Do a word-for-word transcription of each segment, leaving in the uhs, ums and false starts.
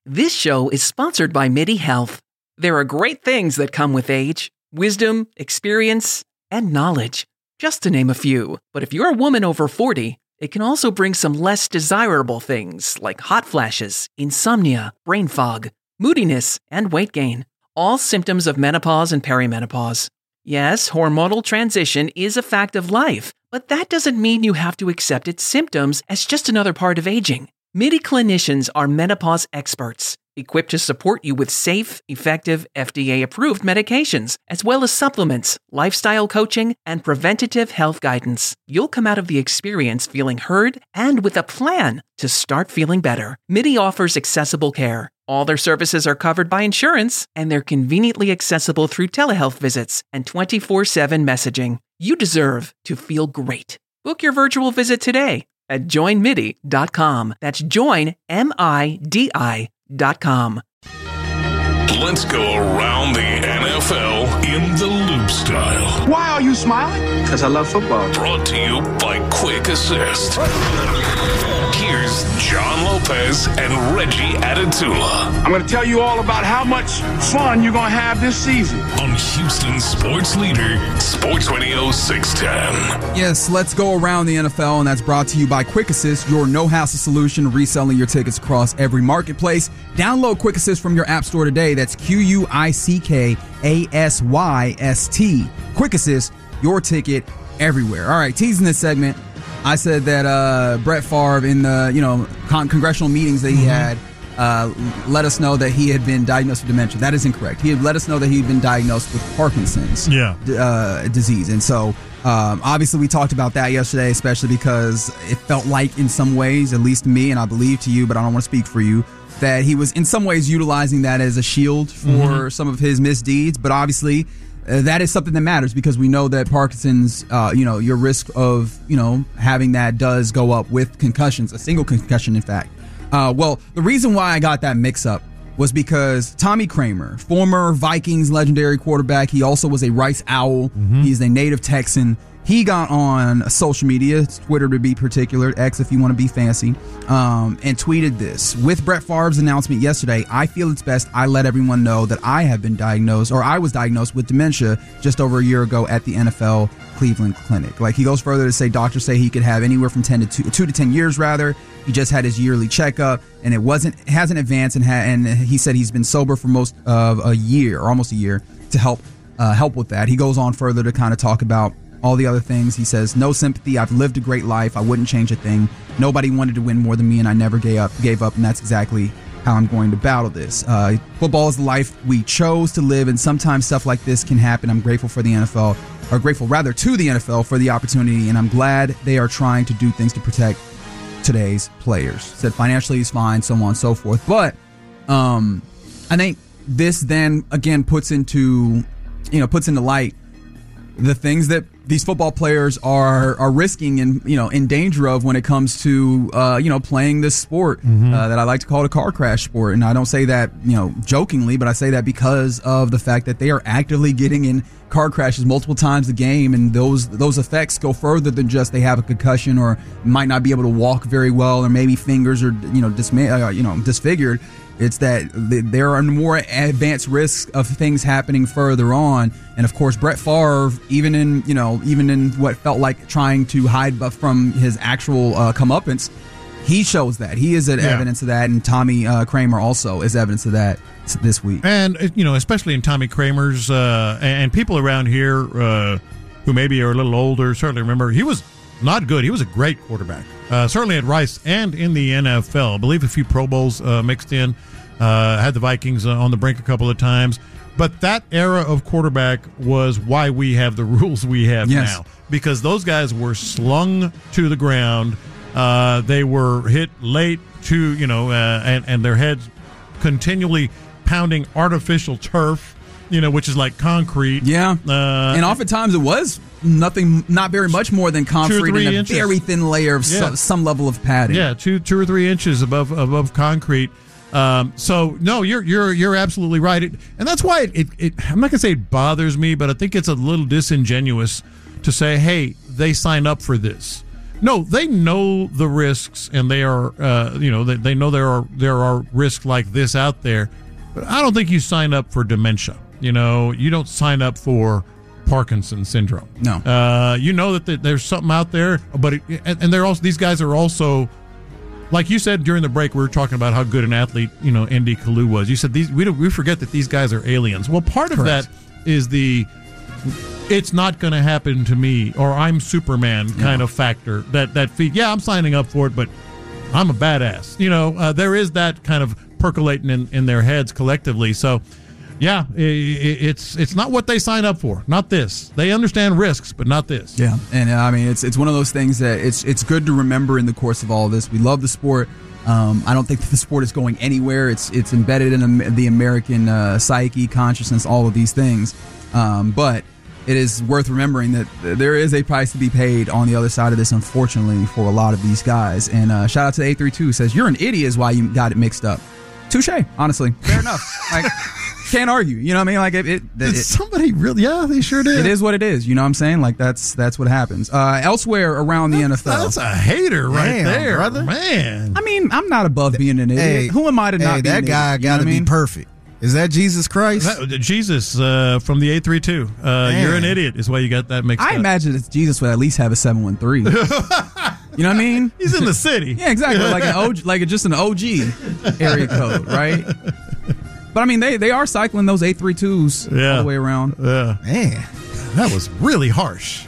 This show is sponsored by MIDI Health. There are great things that come with age, wisdom, experience, and knowledge, just to name a few. But if you're a woman over forty, it can also bring some less desirable things like hot flashes, insomnia, brain fog, moodiness, and weight gain. All symptoms of menopause and perimenopause. Yes, hormonal transition is a fact of life, but that doesn't mean you have to accept its symptoms as just another part of aging. MIDI clinicians are menopause experts, equipped to support you with safe, effective, F D A-approved medications, as well as supplements, lifestyle coaching, and preventative health guidance. You'll come out of the experience feeling heard and with a plan to start feeling better. MIDI offers accessible care. All their services are covered by insurance, and they're conveniently accessible through telehealth visits and twenty-four seven messaging. You deserve to feel great. Book your virtual visit today at join midi dot com. That's join, M I D I dot com. Let's go around the N F L in the loop style. Why are you smiling? Because I love football. Brought to you by Quick Assist. Here's John Lopez and Reggie Atatula. I'm going to tell you all about how much fun you're going to have this season. On Houston Sports Leader, Sports Radio six ten. Yes, let's go around the N F L, and that's brought to you by Quick Assist, your no-hassle solution, reselling your tickets across every marketplace. Download Quick Assist from your app store today. That's Q U I C K A S Y S T. Quick Assist, your ticket everywhere. All right, teasing this segment, I said that uh, Brett Favre in the you know con- congressional meetings that he mm-hmm. had uh, let us know that he had been diagnosed with dementia. That is incorrect. He had let us know that he had been diagnosed with Parkinson's yeah. d- uh, disease. And so um, obviously we talked about that yesterday, especially because it felt like in some ways, at least to me, and I believe to you, but I don't want to speak for you, that he was in some ways utilizing that as a shield for mm-hmm. some of his misdeeds. But obviously uh, that is something that matters, because we know that Parkinson's, uh, you know, your risk of, you know, having that does go up with concussions, a single concussion, in fact. Uh, well, the reason why I got that mix up was because Tommy Kramer, former Vikings legendary quarterback, he also was a Rice Owl. Mm-hmm. He's a native Texan. He got on social media, Twitter to be particular, X if you want to be fancy, um, and tweeted this. With Brett Favre's announcement yesterday, I feel it's best I let everyone know that I have been diagnosed, or I was diagnosed with dementia just over a year ago at the N F L Cleveland Clinic. Like, he goes further to say doctors say he could have anywhere from ten to two, two to ten years rather. He just had his yearly checkup, and it wasn't it hasn't advanced, and, ha- and he said he's been sober for most of a year, or almost a year, to help uh, help with that. He goes on further to kind of talk about all the other things. He says, no sympathy. I've lived a great life. I wouldn't change a thing. Nobody wanted to win more than me, and I never gave up, gave up, and that's exactly how I'm going to battle this. Uh, football is the life we chose to live, and sometimes stuff like this can happen. I'm grateful for the N F L, or grateful rather to the N F L for the opportunity, and I'm glad they are trying to do things to protect today's players. Said financially he's fine, so on and so forth. But um, I think this then again puts into, you know, puts into light the things that these football players are are risking and, you know, in danger of when it comes to uh, you know, playing this sport mm-hmm. uh, that I like to call it a car crash sport. And I don't say that, you know, jokingly, but I say that because of the fact that they are actively getting in car crashes multiple times a game, and those those effects go further than just they have a concussion or might not be able to walk very well, or maybe fingers are, you know, disma- uh, you know disfigured. It's that there are more advanced risks of things happening further on. And of course, Brett Favre, even in, you know, even in what felt like trying to hide from his actual uh, comeuppance, he shows that. He is yeah. evidence of that. And Tommy uh, Kramer also is evidence of that this week. And, you know, especially in Tommy Kramer's uh, and people around here uh, who maybe are a little older certainly remember, he was not good. He was a great quarterback. Uh, certainly at Rice and in the N F L. I believe a few Pro Bowls uh, mixed in. Uh, had the Vikings uh, on the brink a couple of times. But that era of quarterback was why we have the rules we have yes. now. Because those guys were slung to the ground. Uh, they were hit late to, you know, uh, and, and their heads continually pounding artificial turf, you know, which is like concrete. Yeah. Uh, and oftentimes it was nothing, not very much more than concrete and a inches. very thin layer of yeah. some, some level of padding. Yeah, two, two or three inches above above concrete. Um, so no, you're you're you're absolutely right, it, and that's why it, it, it. I'm not gonna say it bothers me, but I think it's a little disingenuous to say, "Hey, they signed up for this." No, they know the risks, and they are, uh, you know, they, they know there are there are risks like this out there. But I don't think you sign up for dementia. You know, you don't sign up for Parkinson's syndrome. No. Uh, you know that th- there's something out there, but it, and, and they're also these guys are also, like you said during the break, we were talking about how good an athlete, you know, Andy Kalu was. You said these we don't, we forget that these guys are aliens. Well, part of Correct. that is the it's not going to happen to me, or I'm Superman kind Yeah. of factor. That that feed, yeah, I'm signing up for it, but I'm a badass. You know, uh, there is that kind of percolating in, in their heads collectively. So, yeah, i it's it's not what they sign up for. Not this. They understand risks, but not this. Yeah, and uh, I mean, it's it's one of those things that it's it's good to remember in the course of all of this. We love the sport. Um, I don't think that the sport is going anywhere. It's it's embedded in um, the American uh, psyche, consciousness, all of these things. Um, but it is worth remembering that there is a price to be paid on the other side of this, unfortunately, for a lot of these guys. And uh, shout out to the eight three two who says, you're an idiot is why you got it mixed up. Touche, honestly. Fair enough. Like, can't argue. You know what I mean? Like, it, it, Did it somebody really? Yeah, they sure did. it is what it is. You know what I'm saying? Like, that's that's what happens. Uh, elsewhere around the N F L. That's a hater right Damn, there, brother. Man. I mean, I'm not above being an idiot. Hey, Who am I to hey, not be that an guy idiot? You know got to what I be mean? perfect. Is that Jesus Christ? That- Jesus uh, from the eight three two. Uh, you're an idiot is why you got that mixed I up. imagine that Jesus would at least have a seven one three. You know what I mean? He's in the city. Yeah, exactly. Like an O G, like just an O G area code, right? But I mean, they they are cycling those eight three twos Yeah. all the way around. Yeah. Man. That was really harsh.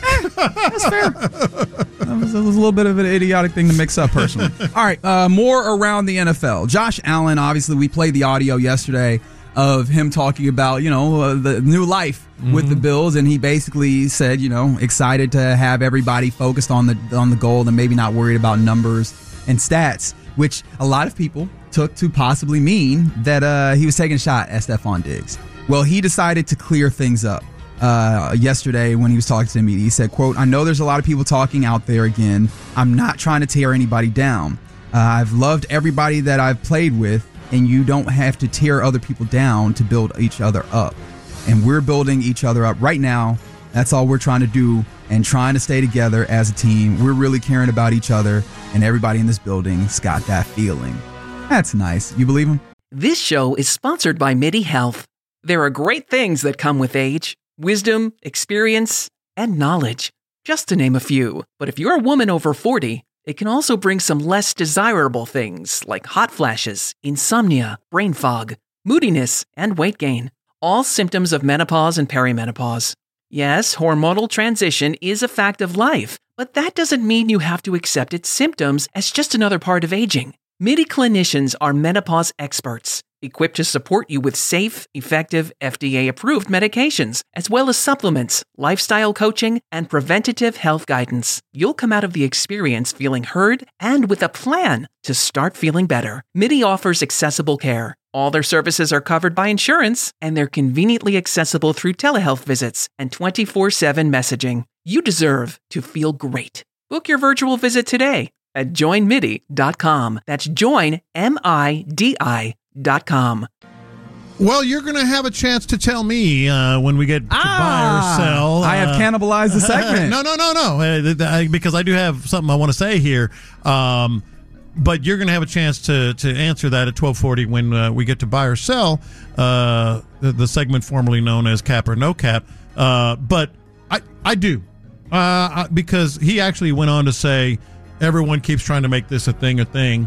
That's fair. That was, that was a little bit of an idiotic thing to mix up, personally. All right, uh, more around the N F L. Josh Allen, obviously, we played the audio yesterday of him talking about, you know, uh, the new life with the Bills, and he basically said, you know, excited to have everybody focused on the on the goal and maybe not worried about numbers and stats, which a lot of people took to possibly mean that uh, he was taking a shot at Stephon Diggs. Well, he decided to clear things up. Uh, yesterday when he was talking to the media, he said, quote, I know there's a lot of people talking out there again. I'm not trying to tear anybody down. Uh, I've loved everybody that I've played with, and you don't have to tear other people down to build each other up. And we're building each other up right now. That's all we're trying to do, and trying to stay together as a team. We're really caring about each other, and everybody in this building's got that feeling. That's nice. You believe him? This show is sponsored by MIDI Health. There are great things that come with age. Wisdom, experience, and knowledge, just to name a few. But if you're a woman over forty, it can also bring some less desirable things like hot flashes, insomnia, brain fog, moodiness, and weight gain. All symptoms of menopause and perimenopause. Yes, hormonal transition is a fact of life, but that doesn't mean you have to accept its symptoms as just another part of aging. MIDI clinicians are menopause experts, equipped to support you with safe, effective, F D A-approved medications, as well as supplements, lifestyle coaching, and preventative health guidance. You'll come out of the experience feeling heard and with a plan to start feeling better. MIDI offers accessible care. All their services are covered by insurance, and they're conveniently accessible through telehealth visits and twenty-four seven messaging. You deserve to feel great. Book your virtual visit today at join midi dot com. That's join, M I D I dot com. Well, you're going to have a chance to tell me uh, when we get to Ah, buy or sell. I have uh, cannibalized the segment. no, no, no, no. Uh, th- th- because I do have something I want to say here. Um, but you're going to have a chance to to answer that at twelve forty when uh, we get to buy or sell, uh, the, the segment formerly known as Cap or No Cap. Uh, but I, I do. Uh, because he actually went on to say everyone keeps trying to make this a thing, a thing.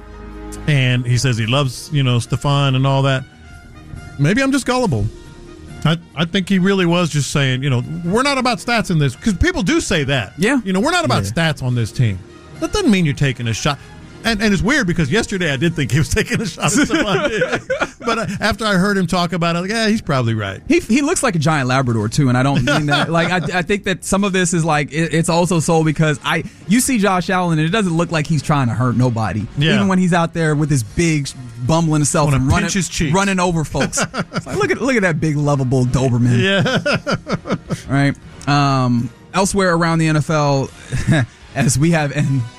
And he says he loves, you know, Stephon and all that. Maybe I'm just gullible. I, I think he really was just saying, you know, we're not about stats in this. Because people do say that. Yeah. You know, we're not about Yeah. stats on this team. That doesn't mean you're taking a shot. And and it's weird because yesterday I did think he was taking a shot at Stephon Diggs. But uh, after I heard him talk about it, like, yeah, he's probably right. He he looks like a giant Labrador too, and I don't mean that. Like I, I think that some of this is like it, it's also sold because I you see Josh Allen and it doesn't look like he's trying to hurt nobody. Yeah. Even when he's out there with his big bumbling self Wanna and pinch running his cheeks. running over folks. It's like, look at look at that big lovable Doberman. Yeah. Right. Um, elsewhere around the N F L, as we have and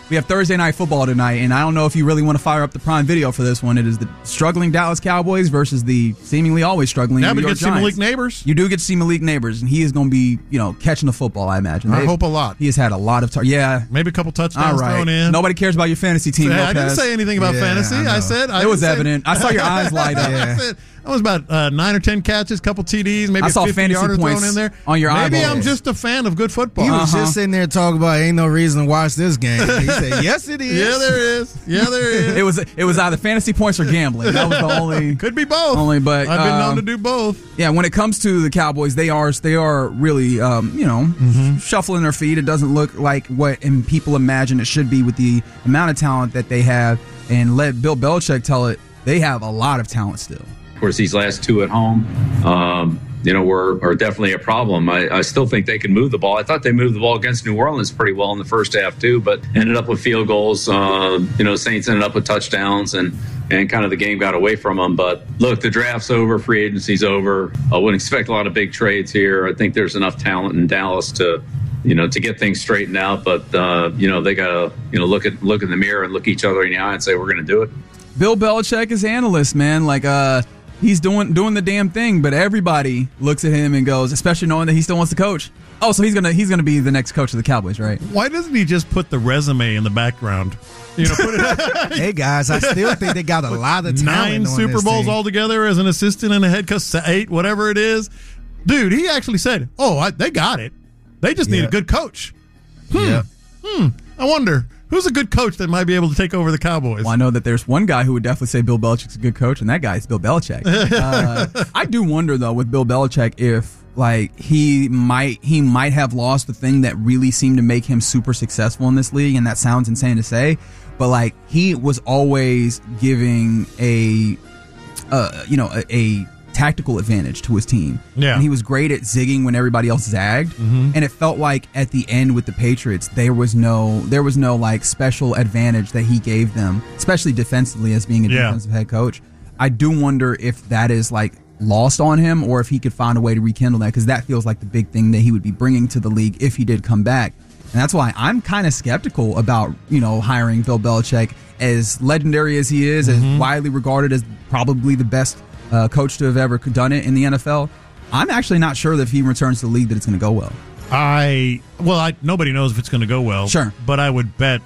We have Thursday Night Football tonight, and I don't know if you really want to fire up the Prime Video for this one. It is the struggling Dallas Cowboys versus the seemingly always struggling Yeah, New but you York get to see Giants. Malik Neighbors. You do get to see Malik Neighbors, and he is going to be, you know, catching the football, I imagine. I They've- hope a lot. He has had a lot of, tar- yeah. Maybe a couple touchdowns All right. thrown in. Nobody cares about your fantasy team, Yeah, I didn't Lopez. say anything about Yeah, fantasy. I know. I, said I It was didn't say- evident. I saw your eyes light up. I said that was about uh, nine or ten catches, couple T Ds, maybe I a saw fifty fantasy yarder points thrown in there. on your Maybe eyeballs. I'm just a fan of good football. He was Uh-huh. just sitting there talking about ain't no reason to watch this game. He said, yes, it is. Yeah, there is. Yeah, there is. It was it was either fantasy points or gambling. That was the only. Could be both. Only, but, I've been known um, to do both. Yeah, when it comes to the Cowboys, they are they are really um, you know Mm-hmm. shuffling their feet. It doesn't look like what and people imagine it should be with the amount of talent that they have. And let Bill Belichick tell it, they have a lot of talent still. Of course, these last two at home, um, you know, were are definitely a problem. I, I still think they can move the ball. I thought they moved the ball against New Orleans pretty well in the first half too, but ended up with field goals. Uh, you know, Saints ended up with touchdowns, and and kind of the game got away from them. But look, the draft's over, free agency's over. I wouldn't expect a lot of big trades here. I think there's enough talent in Dallas to, you know, to get things straightened out. But uh, you know, they gotta, you know, look at look in the mirror and look each other in the eye and say we're going to do it. Bill Belichick is analyst, man. Like uh, he's doing doing the damn thing, but everybody looks at him and goes, especially knowing that he still wants to coach. Oh, so he's gonna he's gonna be the next coach of the Cowboys, right? Why doesn't he just put the resume in the background? You know, put it Hey, guys, I still think they got a lot of talent nine on Super this Bowls team. altogether as an assistant and a head coach, eight, whatever it is. Dude, he actually said, "Oh, I, they got it. They just need Yeah. a good coach." Hmm. Yeah. Hmm. I wonder who's a good coach that might be able to take over the Cowboys. Well, I know that there's one guy who would definitely say Bill Belichick's a good coach, and that guy is Bill Belichick. uh, I do wonder though with Bill Belichick if like he might he might have lost the thing that really seemed to make him super successful in this league, and that sounds insane to say, but like he was always giving a uh, you know a, a tactical advantage to his team. Yeah. And he was great at zigging when everybody else zagged. Mm-hmm. And it felt like at the end with the Patriots, there was no there was no like special advantage that he gave them, especially defensively as being a Yeah. defensive head coach. I do wonder if that is like lost on him or if he could find a way to rekindle that, because that feels like the big thing that he would be bringing to the league if he did come back. And that's why I'm kind of skeptical about, you know, hiring Bill Belichick, as legendary as he is, Mm-hmm. as widely regarded as probably the best uh, coach to have ever done it in the N F L. I'm actually not sure that if he returns to the league that it's going to go well. I well, I nobody knows if it's going to go well. Sure. But I would bet.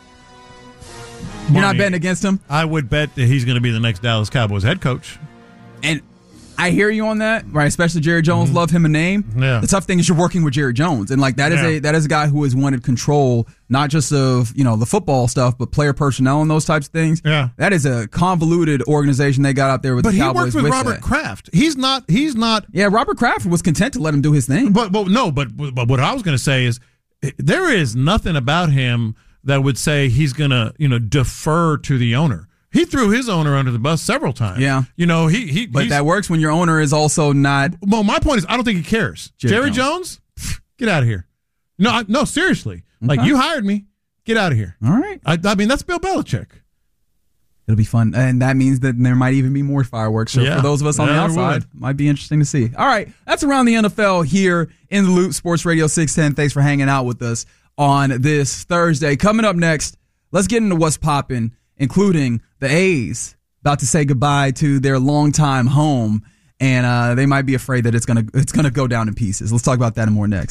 You're not money- betting against him? I would bet that he's going to be the next Dallas Cowboys head coach. And I hear you on that, right? Especially Jerry Jones, love him a name. Yeah. The tough thing is you're working with Jerry Jones, and like that is Yeah. a that is a guy who has wanted control not just of you know the football stuff, but player personnel and those types of things. Yeah. that is a convoluted organization they got out there with But the he Cowboys. worked with Robert that. Kraft. He's not. He's not. Yeah, Robert Kraft was content to let him do his thing. But but no. But but what I was going to say is there is nothing about him that would say he's going to you know defer to the owner. He threw his owner under the bus several times. Yeah. You know, he he But he's- that works when your owner is also not. Well, my point is, I don't think he cares. Jerry Jerry, Jones. Jones, Pfft, get out of here. No, I, no, seriously. Like, Okay. you hired me. Get out of here. All right, I, I mean, that's Bill Belichick. it'll be fun, and that means that there might even be more fireworks. So Yeah. for those of us on Yeah, the there outside, would. might be interesting to see. All right, that's around the N F L here in the Loop Sports Radio six ten. Thanks for hanging out with us on this Thursday. Coming up next, let's get into what's popping, including the A's about to say goodbye to their longtime home, and uh, they might be afraid that it's gonna it's gonna go down in pieces. Let's talk about that and more next.